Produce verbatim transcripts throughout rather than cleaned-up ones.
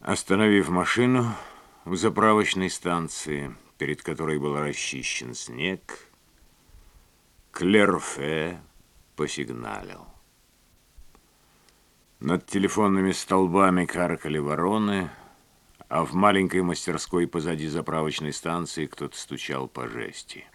Остановив машину у заправочной станции, перед которой был расчищен снег, Клерфе посигналил. Над телефонными столбами каркали вороны, а в маленькой мастерской позади заправочной станции кто-то стучал по жести.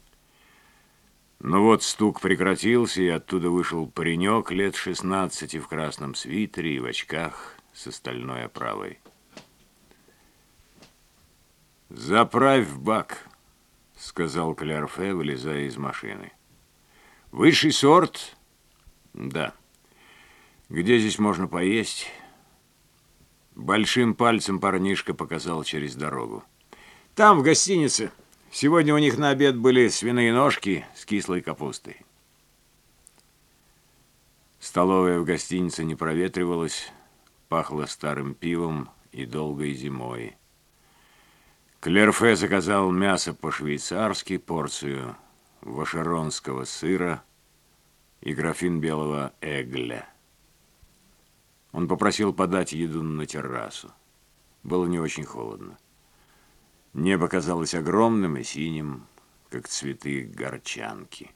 Но вот стук прекратился, и оттуда вышел паренек лет шестнадцати в красном свитере и в очках с стальной оправой. «Заправь в бак», — сказал Клерфе, вылезая из машины. «Высший сорт?» «Да». «Где здесь можно поесть?» Большим пальцем парнишка показал через дорогу. «Там, в гостинице. Сегодня у них на обед были свиные ножки с кислой капустой». Столовая в гостинице не проветривалась, пахло старым пивом и долгой зимой. Клерфе заказал мясо по-швейцарски, порцию вашеронского сыра и графин белого эгля. Он попросил подать еду на террасу. Было не очень холодно. Небо казалось огромным и синим, как цветы горчанки.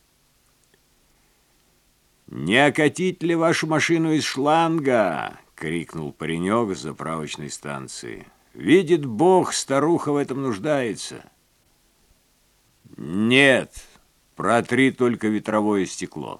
«Не окатить ли вашу машину из шланга?» — крикнул паренек с заправочной станции. «Видит Бог, старуха в этом нуждается». «Нет, протри только ветровое стекло».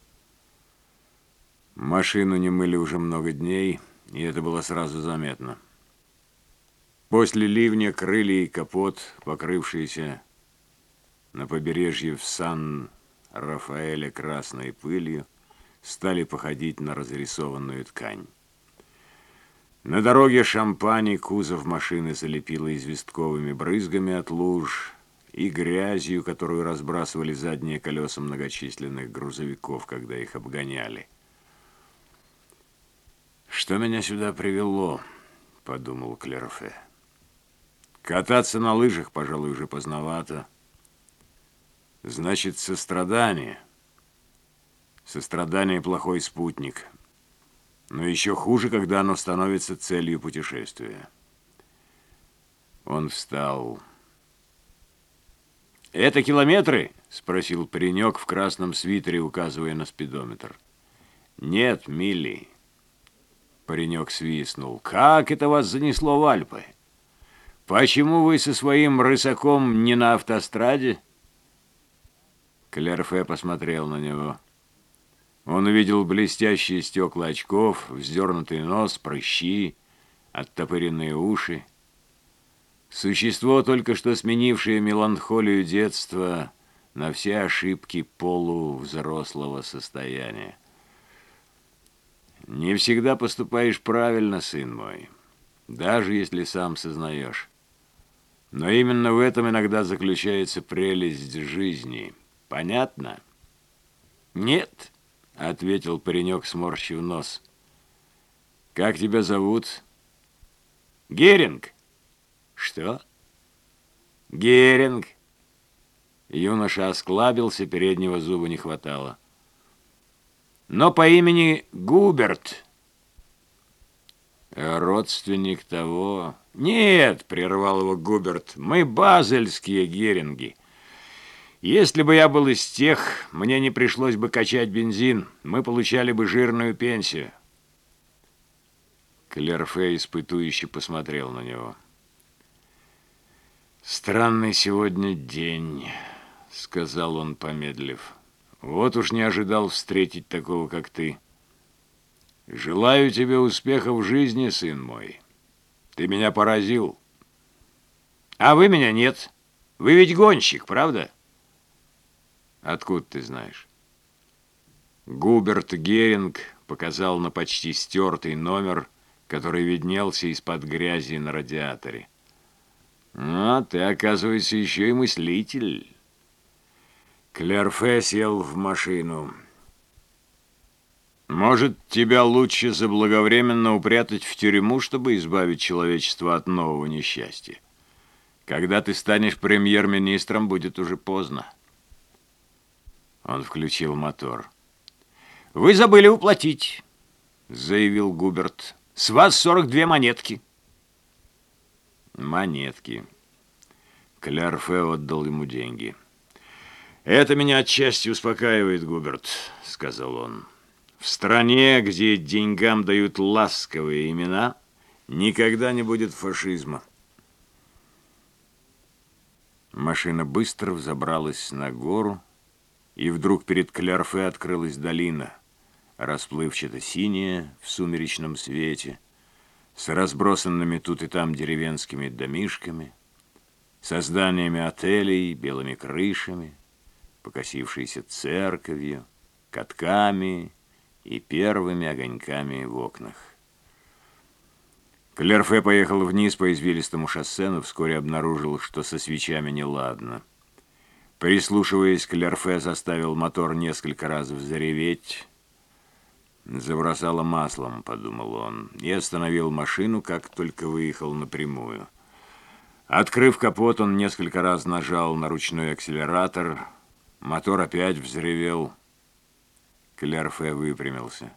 Машину не мыли уже много дней, и это было сразу заметно. После ливня крылья и капот, покрывшиеся на побережье в Сан-Рафаэле красной пылью, стали походить на разрисованную ткань. На дороге Шампани кузов машины залепило известковыми брызгами от луж и грязью, которую разбрасывали задние колеса многочисленных грузовиков, когда их обгоняли. «Что меня сюда привело?» — подумал Клерфе. «Кататься на лыжах, пожалуй, уже поздновато. Значит, сострадание. Сострадание — плохой спутник. Но еще хуже, когда оно становится целью путешествия». Он встал. «Это километры?» — спросил паренек в красном свитере, указывая на спидометр. «Нет, мили». Паренек свистнул. «Как это вас занесло в Альпы? Почему вы со своим рысаком не на автостраде?» Клерфе посмотрел на него. Он увидел блестящие стекла очков, вздернутый нос, прыщи, оттопыренные уши. Существо, только что сменившее меланхолию детства на все ошибки полувзрослого состояния. «Не всегда поступаешь правильно, сын мой, даже если сам сознаешь. Но именно в этом иногда заключается прелесть жизни. Понятно?» «Нет», — ответил паренек, сморщив нос. «Как тебя зовут?» «Геринг». «Что?» «Геринг». Юноша осклабился, переднего зуба не хватало. «Но по имени Губерт». «Родственник того...» «Нет», — прервал его Губерт, — «мы базельские Геринги. Если бы я был из тех, мне не пришлось бы качать бензин, мы получали бы жирную пенсию». Клерфе испытующе посмотрел на него. «Странный сегодня день», — сказал он, помедлив. «Вот уж не ожидал встретить такого, как ты. Желаю тебе успеха в жизни, сын мой. Ты меня поразил». «А вы меня нет. Вы ведь гонщик, правда?» «Откуда ты знаешь?» Губерт Геринг показал на почти стертый номер, который виднелся из-под грязи на радиаторе. «А ты, оказывается, еще и мыслитель». Клерфе сел в машину. «Может, тебя лучше заблаговременно упрятать в тюрьму, чтобы избавить человечество от нового несчастья? Когда ты станешь премьер-министром, будет уже поздно». Он включил мотор. «Вы забыли уплатить», — заявил Губерт. «С вас сорок две монетки». Монетки. Клярфе отдал ему деньги. «Это меня отчасти успокаивает, Губерт», — сказал он. «В стране, где деньгам дают ласковые имена, никогда не будет фашизма». Машина быстро взобралась на гору, и вдруг перед Клярфе открылась долина, расплывчато-синяя в сумеречном свете, с разбросанными тут и там деревенскими домишками, со зданиями отелей, белыми крышами, покосившейся церковью, катками и первыми огоньками в окнах. Клярфе поехал вниз по извилистому шоссе, но вскоре обнаружил, что со свечами неладно. Прислушиваясь, Клярфе заставил мотор несколько раз взреветь. «Забросало маслом», — подумал он, и остановил машину, как только выехал напрямую. Открыв капот, он несколько раз нажал на ручной акселератор. Мотор опять взревел. Клярфе выпрямился.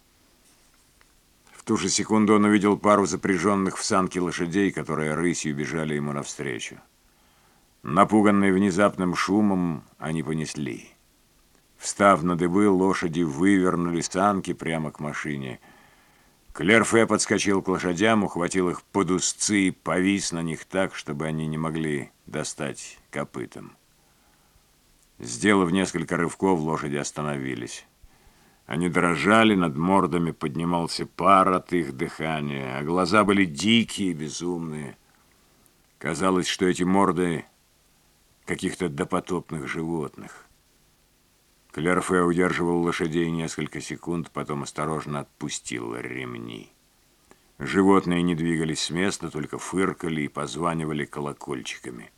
В ту же секунду он увидел пару запряженных в санки лошадей, которые рысью бежали ему навстречу. Напуганные внезапным шумом, они понесли. Встав на дыбы, лошади вывернули санки прямо к машине. Клярфе подскочил к лошадям, ухватил их под узцы и повис на них так, чтобы они не могли достать копытом. Сделав несколько рывков, лошади остановились. Они дрожали, над мордами поднимался пар от их дыхания, а глаза были дикие, безумные. Казалось, что эти морды каких-то допотопных животных. Клярфе удерживал лошадей несколько секунд, потом осторожно отпустил ремни. Животные не двигались с места, только фыркали и позванивали колокольчиками.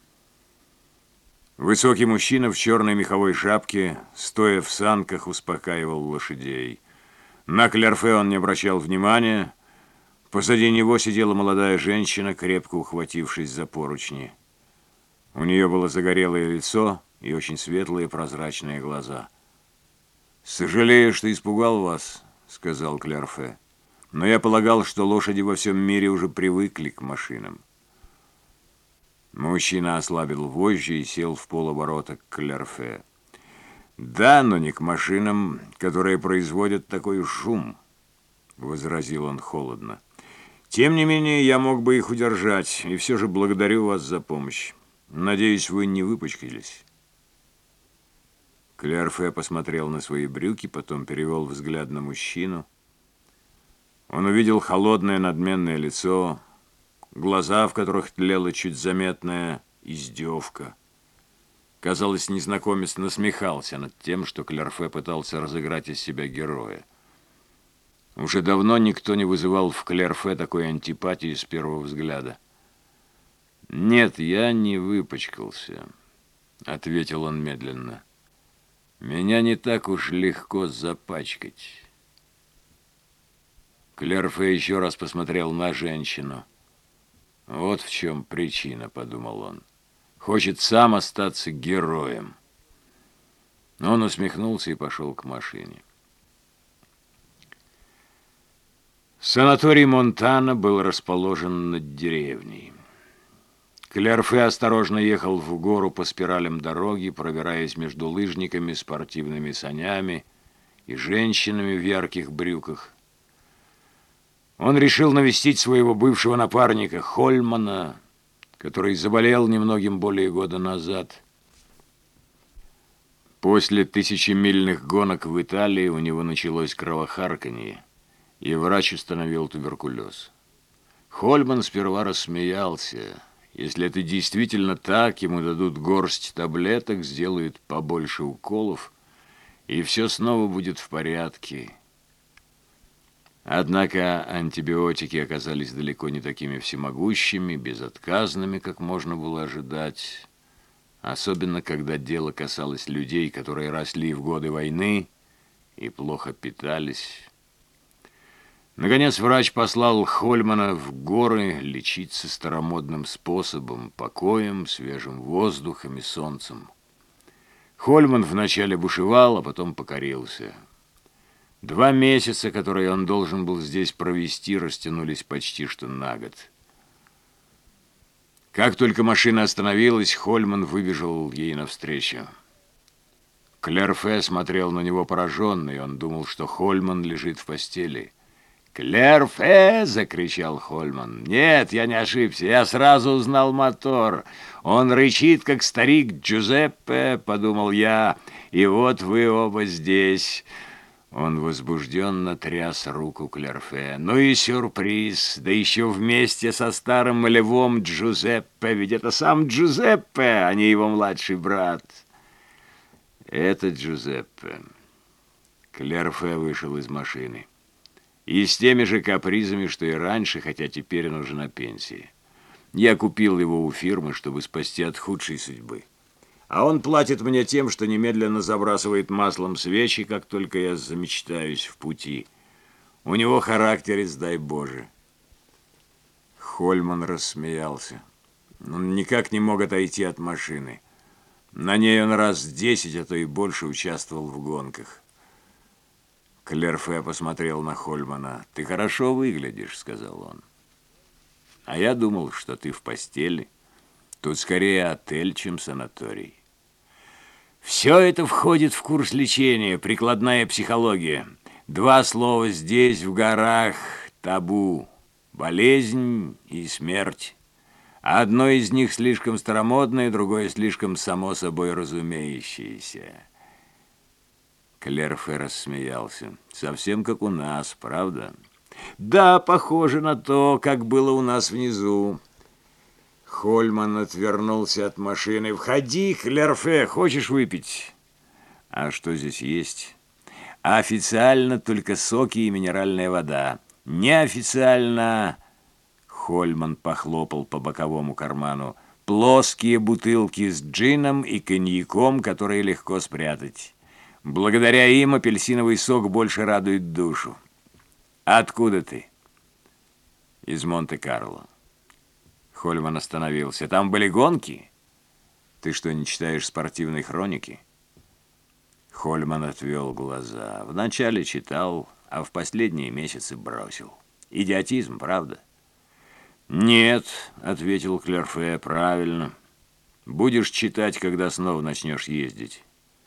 Высокий мужчина в черной меховой шапке, стоя в санках, успокаивал лошадей. На Клярфе он не обращал внимания. Позади него сидела молодая женщина, крепко ухватившись за поручни. У нее было загорелое лицо и очень светлые прозрачные глаза. «Сожалею, что испугал вас», — сказал Клярфе. «Но я полагал, что лошади во всем мире уже привыкли к машинам». Мужчина ослабил вожжи и сел в полоборота к Клярфе. «Да, но не к машинам, которые производят такой шум», — возразил он холодно. «Тем не менее, я мог бы их удержать, и все же благодарю вас за помощь. Надеюсь, вы не выпачкались». Клярфе посмотрел на свои брюки, потом перевел взгляд на мужчину. Он увидел холодное надменное лицо, глаза, в которых тлела чуть заметная издевка. Казалось, незнакомец насмехался над тем, что Клярфе пытался разыграть из себя героя. Уже давно никто не вызывал в Клярфе такой антипатии с первого взгляда. «Нет, я не выпачкался», — ответил он медленно. «Меня не так уж легко запачкать». Клярфе еще раз посмотрел на женщину. «Вот в чем причина», — подумал он. «Хочет сам остаться героем». Но он усмехнулся и пошел к машине. Санаторий Монтана был расположен над деревней. Клярфе осторожно ехал в гору по спиралям дороги, пробираясь между лыжниками, спортивными санями и женщинами в ярких брюках. Он решил навестить своего бывшего напарника Хольмана, который заболел немногим более года назад. После тысячемильных гонок в Италии у него началось кровохарканье, и врач установил туберкулез. Хольман сперва рассмеялся. Если это действительно так, ему дадут горсть таблеток, сделают побольше уколов, и все снова будет в порядке. Однако антибиотики оказались далеко не такими всемогущими, безотказными, как можно было ожидать, особенно когда дело касалось людей, которые росли в годы войны и плохо питались. Наконец врач послал Хольмана в горы лечиться старомодным способом, покоем, свежим воздухом и солнцем. Хольман вначале бушевал, а потом покорился. Два месяца, которые он должен был здесь провести, растянулись почти что на год. Как только машина остановилась, Хольман выбежал ей навстречу. Клерфе смотрел на него пораженный, он думал, что Хольман лежит в постели. «Клерфе!» — закричал Хольман. «Нет, я не ошибся, я сразу узнал мотор. Он рычит, как старик Джузеппе», — подумал я, — «и вот вы оба здесь». Он возбужденно тряс руку Клерфе. «Ну и сюрприз, да еще вместе со старым львом Джузеппе, ведь это сам Джузеппе, а не его младший брат». «Это Джузеппе». Клерфе вышел из машины. И с теми же капризами, что и раньше, хотя теперь он уже на пенсии. Я купил его у фирмы, чтобы спасти от худшей судьбы. А он платит мне тем, что немедленно забрасывает маслом свечи, как только я замечтаюсь в пути. У него характерец, дай Боже. Хольман рассмеялся. Он никак не мог отойти от машины. На ней он раз десять, а то и больше участвовал в гонках. Клерфе посмотрел на Хольмана. «Ты хорошо выглядишь», — сказал он. «А я думал, что ты в постели. Тут скорее отель, чем санаторий». «Все это входит в курс лечения, прикладная психология. Два слова здесь, в горах, табу. Болезнь и смерть. Одно из них слишком старомодное, другое слишком само собой разумеющееся». Клерфе рассмеялся. «Совсем как у нас, правда?» «Да, похоже на то, как было у нас внизу». Хольман отвернулся от машины. «Входи, Клерфе, хочешь выпить?» «А что здесь есть?» «Официально только соки и минеральная вода. Неофициально...» Хольман похлопал по боковому карману. «Плоские бутылки с джином и коньяком, которые легко спрятать. Благодаря им апельсиновый сок больше радует душу. Откуда ты?» «Из Монте-Карло». Хольман остановился. «Там были гонки? Ты что, не читаешь спортивной хроники?» Хольман отвел глаза. «Вначале читал, а в последние месяцы бросил. Идиотизм, правда?» «Нет», — ответил Клерфе, — «правильно. Будешь читать, когда снова начнешь ездить».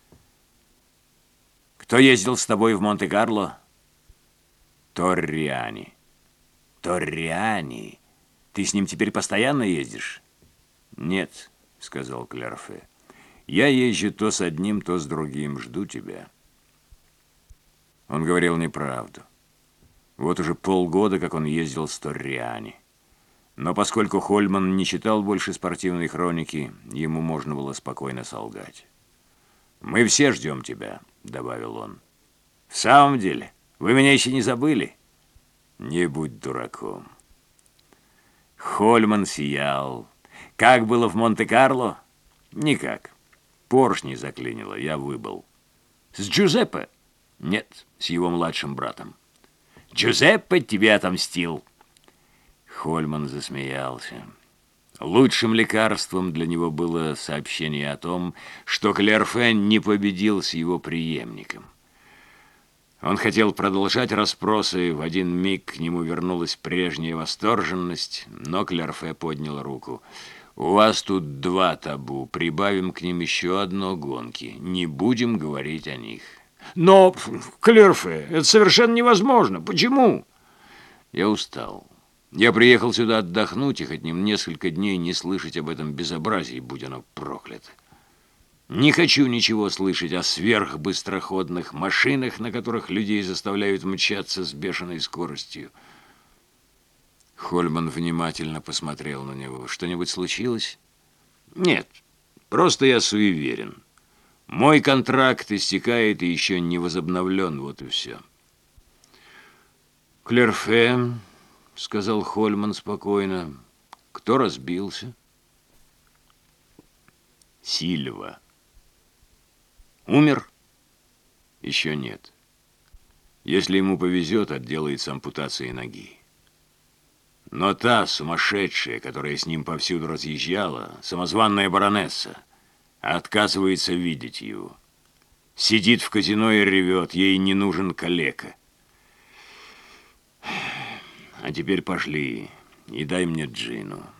«Кто ездил с тобой в Монте-Карло?» «Торриани». «Торриани? Ты с ним теперь постоянно ездишь?» «Нет», — сказал Клерфе. «Я езжу то с одним, то с другим. Жду тебя». Он говорил неправду. Вот уже полгода, как он ездил с Торриани. Но поскольку Хольман не читал больше спортивной хроники, ему можно было спокойно солгать. «Мы все ждем тебя», — добавил он. «В самом деле? Вы меня еще не забыли?» «Не будь дураком». Хольман сиял. «Как было в Монте-Карло?» «Никак. Поршни заклинило, я выбыл». «С Джузеппе?» «Нет, с его младшим братом». «Джузеппе тебе отомстил». Хольман засмеялся. Лучшим лекарством для него было сообщение о том, что Клерфе не победил с его преемником. Он хотел продолжать расспросы, в один миг к нему вернулась прежняя восторженность, но Клерфе поднял руку. «У вас тут два табу, прибавим к ним еще одно гонки, не будем говорить о них». «Но, Клерфе, это совершенно невозможно, почему?» «Я устал. Я приехал сюда отдохнуть и хоть ним несколько дней не слышать об этом безобразии, будь оно проклято. Не хочу ничего слышать о сверхбыстроходных машинах, на которых людей заставляют мчаться с бешеной скоростью». Хольман внимательно посмотрел на него. «Что-нибудь случилось?» «Нет, просто я суеверен. Мой контракт истекает и еще не возобновлен, вот и все». «Клерфе», — сказал Хольман спокойно, — «кто разбился?» «Сильва». «Умер?» «Еще нет. Если ему повезет, отделается ампутацией ноги. Но та сумасшедшая, которая с ним повсюду разъезжала, самозванная баронесса, отказывается видеть его. Сидит в казино и ревет, ей не нужен калека. А теперь пошли и дай мне джину».